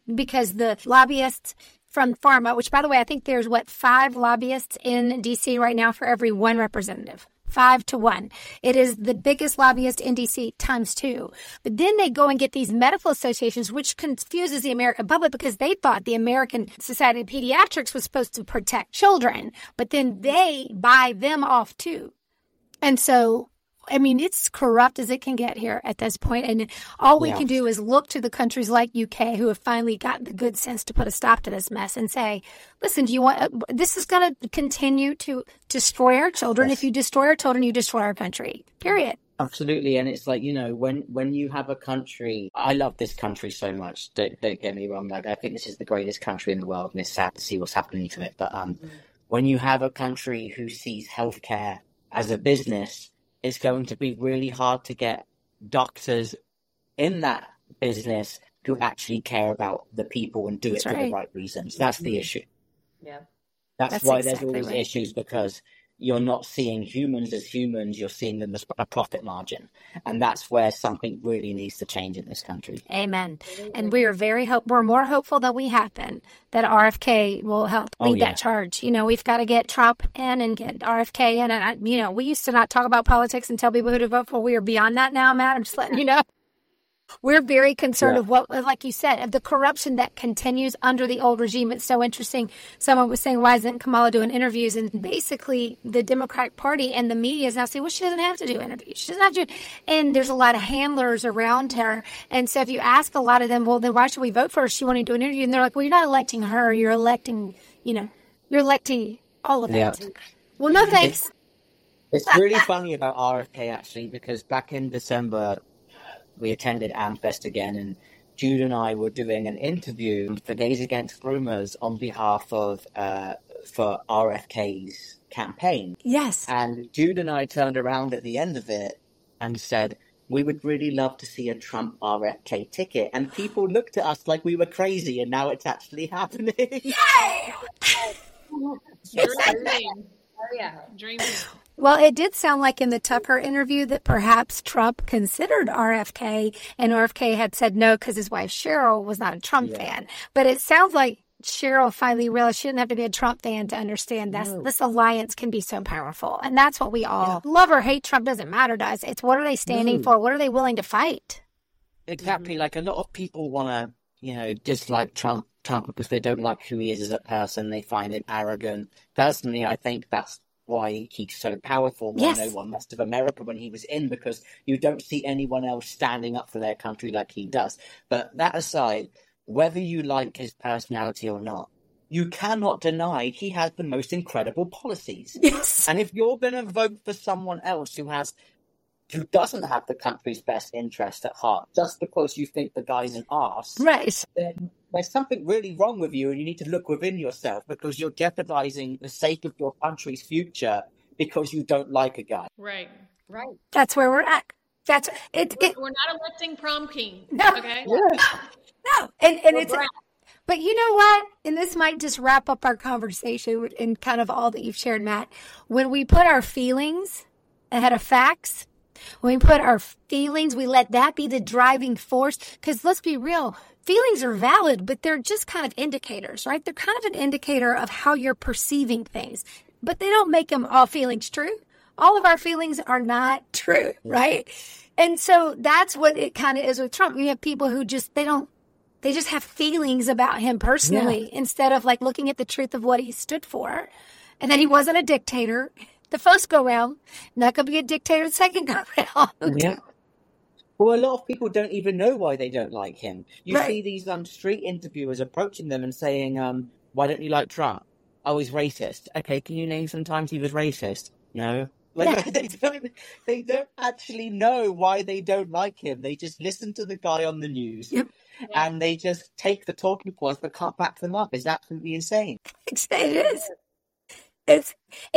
the lobbyists from pharma, which by the way, I think there's 5 lobbyists in D.C. right now for every 1 representative. 5 to 1. It is the biggest lobbyist in DC times 2. But then they go and get these medical associations, which confuses the American public because they thought the American Society of Pediatrics was supposed to protect children, but then they buy them off too. And so, I mean, it's corrupt as it can get here at this point. And all we can do is look to the countries like UK who have finally got the good sense to put a stop to this mess and say, listen, this is going to continue to destroy our children. If you destroy our children, you destroy our country, period. Absolutely. And it's like, when you have a country, I love this country so much. Don't get me wrong. Like, I think this is the greatest country in the world and it's sad to see what's happening to it. But when you have a country who sees healthcare as a business, it's going to be really hard to get doctors in that business who actually care about the people and do it for the right reasons. That's the issue. Yeah. That's why there's all these issues, because you're not seeing humans as humans, you're seeing them as a profit margin. And that's where something really needs to change in this country. Amen. And we are we're more hopeful than we have been that RFK will help lead that charge. We've got to get Trump in and get RFK in. And, we used to not talk about politics and tell people who to vote for. We are beyond that now, Matt. I'm just letting you know. We're very concerned of what, like you said, of the corruption that continues under the old regime. It's so interesting. Someone was saying, why isn't Kamala doing interviews? And basically the Democratic Party and the media is now saying, well, she doesn't have to do interviews. She doesn't have to. And there's a lot of handlers around her. And so if you ask a lot of them, well, then why should we vote for her? She wanted to do an interview. And they're like, well, you're not electing her. You're electing, you're electing all of it. Well, no thanks. It's really funny about RFK, actually, because back in December, we attended AmFest again, and Jude and I were doing an interview for Gays Against Groomers on behalf of for RFK's campaign. Yes. And Jude and I turned around at the end of it and said, we would really love to see a Trump RFK ticket. And people looked at us like we were crazy, and now it's actually happening. Yay! Dreaming. Oh, yeah. Dreaming. Well, it did sound like in the Tucker interview that perhaps Trump considered RFK, and RFK had said no because his wife Cheryl was not a Trump fan. But it sounds like Cheryl finally realized she didn't have to be a Trump fan to understand that this alliance can be so powerful. And that's what we all love or hate. Trump doesn't matter to us. It's what are they standing for? What are they willing to fight? Exactly. Like a lot of people want to, dislike Trump because they don't like who he is as a person. They find him arrogant. Personally, I think that's why he's so powerful. No one must have America when he was in, because you don't see anyone else standing up for their country like he does. But that aside, whether you like his personality or not, you cannot deny he has the most incredible policies. Yes. And if you're going to vote for someone else who doesn't have the country's best interest at heart, just because you think the guy's an arse, right, then there's something really wrong with you, and you need to look within yourself, because you're jeopardizing the sake of your country's future because you don't like a guy. Right. That's where we're at. That's it. We're not electing prom king. No. Okay. No. And it's. But you know what? And this might just wrap up our conversation and kind of all that you've shared, Matt. When we put our feelings ahead of facts, When we put our feelings, we let that be the driving force. Because let's be real, feelings are valid, but they're just kind of indicators, right? They're kind of an indicator of how you're perceiving things, but they don't make them all feelings true. All of our feelings are not true, right? And so that's what it kind of is with Trump. We have people who just, they just have feelings about him personally instead of like looking at the truth of what he stood for. And that he wasn't a dictator the first go round, not going to be a dictator the second go round. Yeah. Well, a lot of people don't even know why they don't like him. You Right. see these street interviewers approaching them and saying, why don't you like Trump? Oh, he's racist. Okay, can you name some times he was racist? No. Like, they don't actually know why they don't like him. They just listen to the guy on the news. Yep. And they just take the talking points but can't back them up. It's absolutely insane. It is.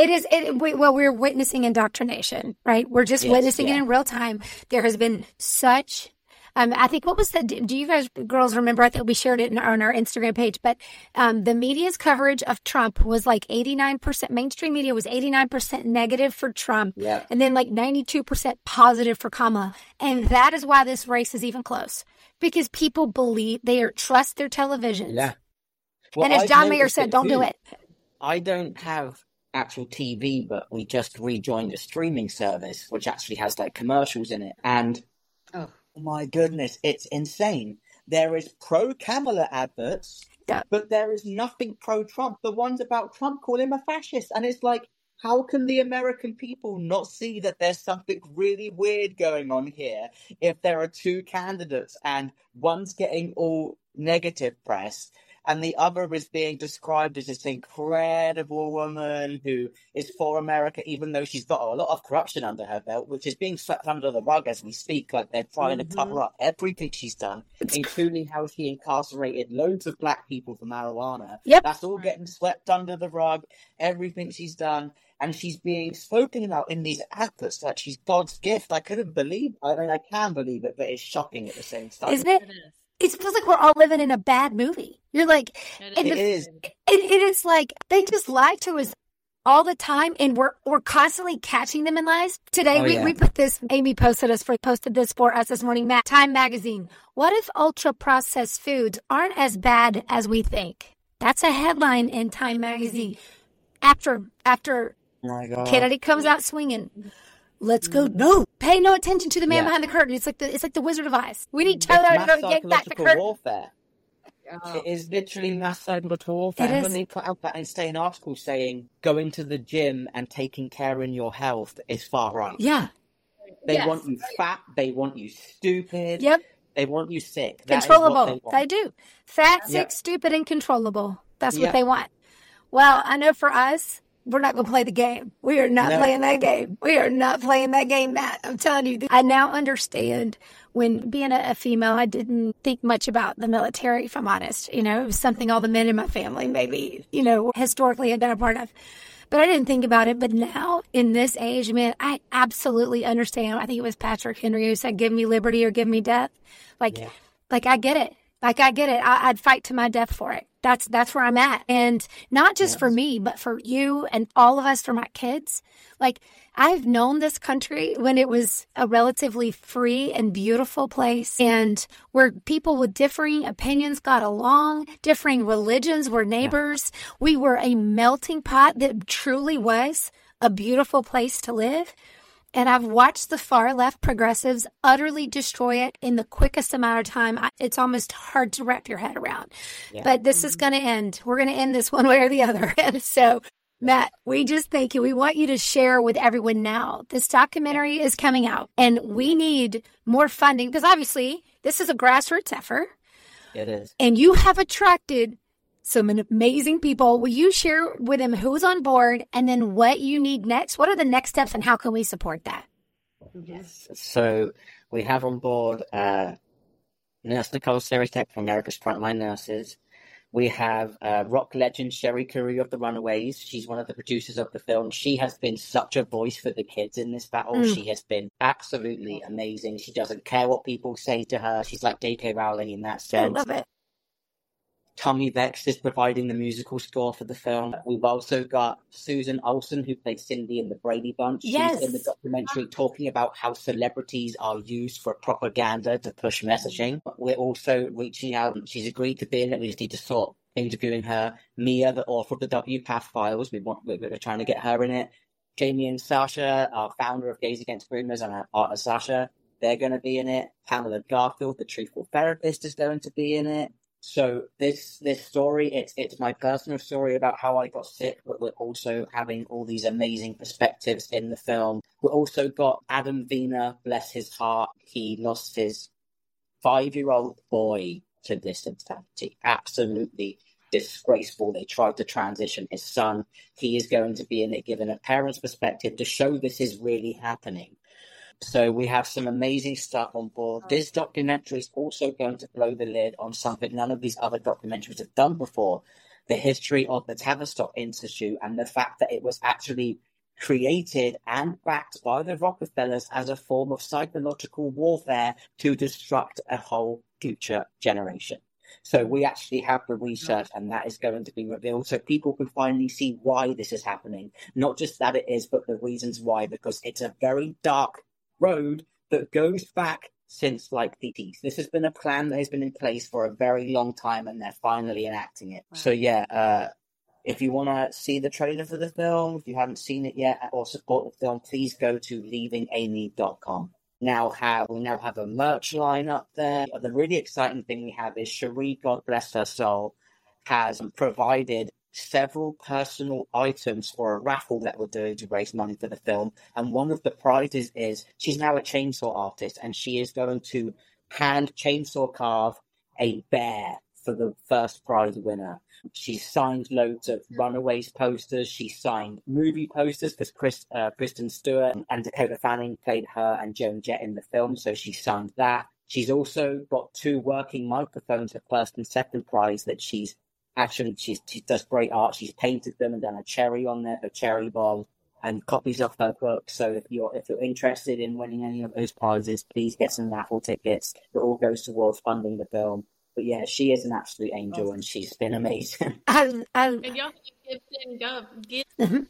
We're witnessing indoctrination, right? We're just Yes, witnessing it yeah. in real time. There has been such, I think, what was do you guys, girls, remember? I think we shared it on our Instagram page, but the media's coverage of Trump was like 89%, mainstream media was 89% negative for Trump, Yeah. and then like 92% positive for Kamala. And that is why this race is even close, because people believe, trust their televisions. Yeah. Well, And as I've John Mayer noticed said, it don't do too. it. I don't have actual TV, but we just rejoined a streaming service, which actually has like commercials in it. And Oh. my goodness, it's insane. There is pro-Kamala adverts, Yeah. but there is nothing pro-Trump. The ones about Trump call him a fascist. And it's like, how can the American people not see that there's something really weird going on here if there are two candidates and one's getting all negative press and the other is being described as this incredible woman who is for America, even though she's got a lot of corruption under her belt, which is being swept under the rug as we speak, like they're trying to cover up everything she's done, including how she incarcerated loads of black people for marijuana. Yep. That's all getting swept under the rug, everything she's done. And she's being spoken about in these adverts that she's God's gift. I couldn't believe, I mean, I can believe it, but it's shocking at the same time. Isn't it? It is. It feels like we're all living in a bad movie. You're like, It and It the- is. it is like they just lie to us all the time, and we're constantly catching them in lies. Today Oh, yeah. we put this. Amy posted this for us this morning. Time magazine. What if ultra processed foods aren't as bad as we think? That's a headline in Time magazine. After Oh my God. Kennedy comes out swinging. Let's go. No, pay no attention to the man Yeah. behind the curtain. It's like the Wizard of Oz. We need It's Toto to mass go yank back the psychological curtain. warfare. Oh. It is literally mass psychological warfare. It is. When they put out that insane article saying going to the gym and taking care in your health is far right. Yeah. They Yes. want you fat. They want you stupid. Yep. They want you sick. That is what Controllable. they want. do. Fat, Yeah. sick, stupid, and controllable. That's Yeah. what they want. Well, I know for us, we're not going to play the game. We are not No. playing that game. We are not playing that game, Matt. I'm telling you. I now understand when being a female, I didn't think much about the military, if I'm honest. You know, it was something all the men in my family maybe, historically had been a part of. But I didn't think about it. But now, in this age, man, I absolutely understand. I think it was Patrick Henry who said, give me liberty or give me death. Like I get it. I'd fight to my death for it. That's where I'm at. And not just for me, but for you and all of us, for my kids. Like, I've known this country when it was a relatively free and beautiful place, and where people with differing opinions got along, differing religions were neighbors. We were a melting pot that truly was a beautiful place to live. And I've watched the far left progressives utterly destroy it in the quickest amount of time. It's almost hard to wrap your head around. Yeah. But this is going to end. We're going to end this one way or the other. And so, Matt, we just thank you. We want you to share with everyone now. This documentary is coming out, and we need more funding because obviously this is a grassroots effort. It is. And you have attracted some amazing people. Will you share with them who's on board and then what you need next? What are the next steps and how can we support that? Yes. So we have on board Nurse Nicole Seritek from America's Frontline Nurses. We have rock legend Sherry Curry of the Runaways. She's one of the producers of the film. She has been such a voice for the kids in this battle. She has been absolutely amazing. She doesn't care what people say to her. She's like J.K. Rowling in that I sense. love it. Tommy Vex is providing the musical score for the film. We've also got Susan Olsen, who played Cindy in the Brady Bunch. Yes. She's in the documentary talking about how celebrities are used for propaganda to push messaging. We're also reaching out. She's agreed to be in it. We just need to sort interviewing her. Mia, the author of the WPATH files. We're trying to get her in it. Jamie and Sasha, our founder of Gays Against Groomers, and our partner Sasha, they're going to be in it. Pamela Garfield, the truthful therapist, is going to be in it. So this story, it's my personal story about how I got sick, but we're also having all these amazing perspectives in the film. We've also got Adam Vina, bless his heart. He lost his 5-year-old boy to this insanity. Absolutely disgraceful. They tried to transition his son. He is going to be in it, given a parent's perspective to show this is really happening. So we have some amazing stuff on board. This documentary is also going to blow the lid on something none of these other documentaries have done before. The history of the Tavistock Institute and the fact that it was actually created and backed by the Rockefellers as a form of psychological warfare to destruct a whole future generation. So we actually have the research, and that is going to be revealed so people can finally see why this is happening. Not just that it is, but the reasons why, because it's a very dark road that goes back since like the 80s. This has been a plan that has been in place for a very long time, and they're finally enacting it. Wow. So yeah, if you want to see the trailer for the film, if you haven't seen it yet, or support the film, please go to leavingamy.com. We now have a merch line up there. The really exciting thing we have is Cherie, God bless her soul, has provided several personal items for a raffle that we're doing to raise money for the film. And one of the prizes is she's now a chainsaw artist, and she is going to hand chainsaw carve a bear for the first prize winner. She signed loads of Runaways posters. She signed movie posters because Kristen Stewart and Dakota Fanning played her and Joan Jett in the film, so she signed that. She's also got 2 working microphones at first and second prize that she does great art. She's painted them and done a cherry on there, a cherry bomb, and copies of her book. So if you're interested in winning any of those prizes, please get some raffle tickets. It all goes towards funding the film. But yeah, she is an absolute angel, and she's been amazing. And y'all can give.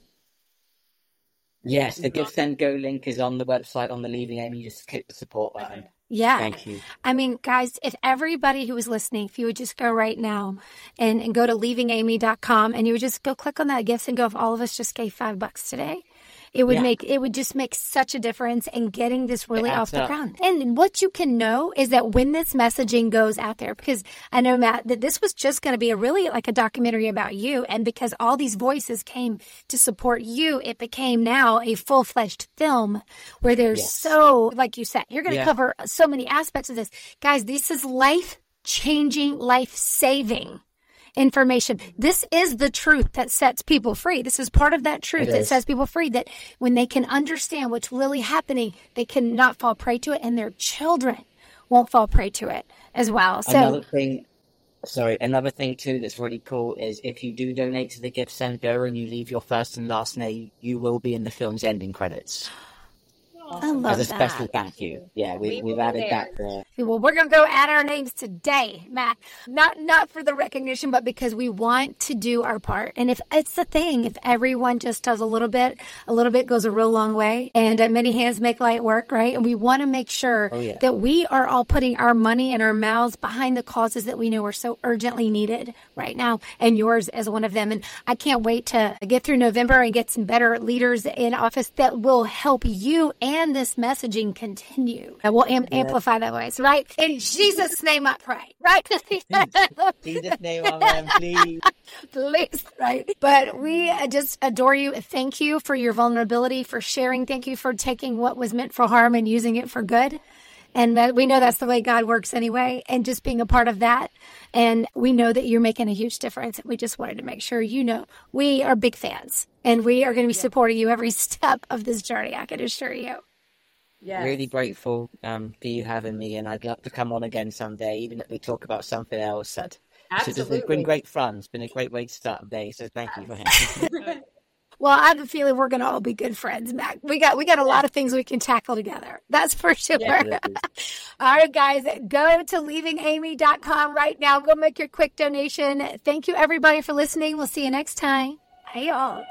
Yes, the Give Send Go link is on the website on the Leaving Amy. Just click the support button. Yeah. Thank you. I mean, guys, if everybody who is listening, if you would just go right now and go to leavingamy.com and you would just go click on that Gifts and Go, if all of us just gave $5 today, it would just make such a difference in getting this really off the ground. And what you can know is that when this messaging goes out there, because I know, Matt, that this was just going to be like a documentary about you. And because all these voices came to support you, it became now a full-fledged film where there's so, like you said, you're going to cover so many aspects of this. Guys, this is life-changing, life-saving information. This is the truth that sets people free. This is part of that truth that sets people free, that when they can understand what's really happening, they can not fall prey to it, and their children won't fall prey to it as well. So another thing too that's really cool is if you do donate to the Give Send Go and you leave your first and last name, you will be in the film's ending credits. I love as a special thank you. Yeah, we've added that there. Well, we're going to go add our names today, Matt. Not for the recognition, but because we want to do our part. And if it's the thing, if everyone just does a little bit goes a real long way. And many hands make light work, right? And we want to make sure that we are all putting our money and our mouths behind the causes that we know are so urgently needed right now. And yours as one of them. And I can't wait to get through November and get some better leaders in office that will help you and this messaging continue. And we'll amplify that voice, right? In Jesus' name I pray, right? Jesus' name, amen, please. Please, right? But we just adore you. Thank you for your vulnerability, for sharing. Thank you for taking what was meant for harm and using it for good. And that we know that's the way God works anyway, and just being a part of that. And we know that you're making a huge difference. We just wanted to make sure you know we are big fans, and we are going to be supporting you every step of this journey, I can assure you. Yes. Really grateful for you having me, and I'd love to come on again someday, even if we talk about something else. Absolutely. It's been great fun. It's been a great way to start the day, so thank you for having me. Well, I have a feeling we're going to all be good friends, Mac. We got a lot of things we can tackle together. That's for sure. Yeah. All right, guys, go to leavingamy.com right now. Go make your quick donation. Thank you, everybody, for listening. We'll see you next time. Bye, y'all.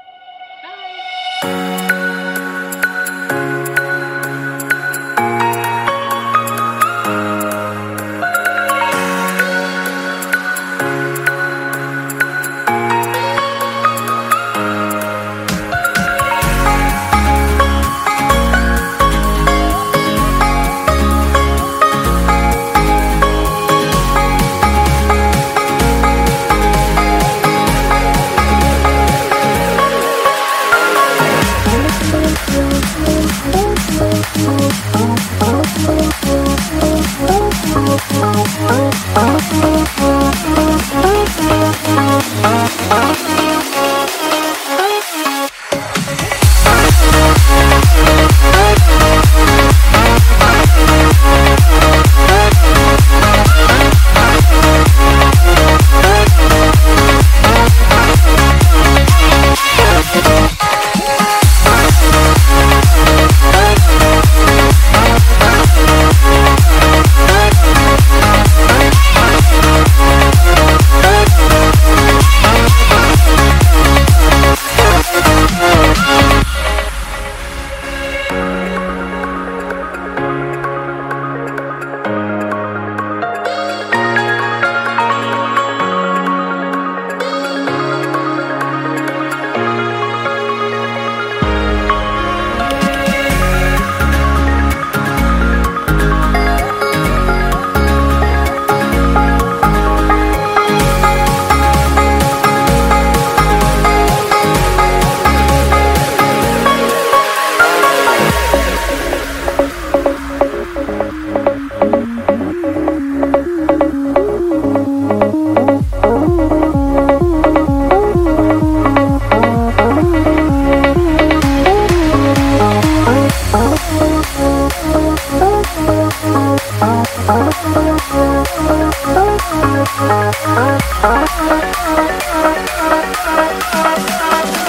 Bye.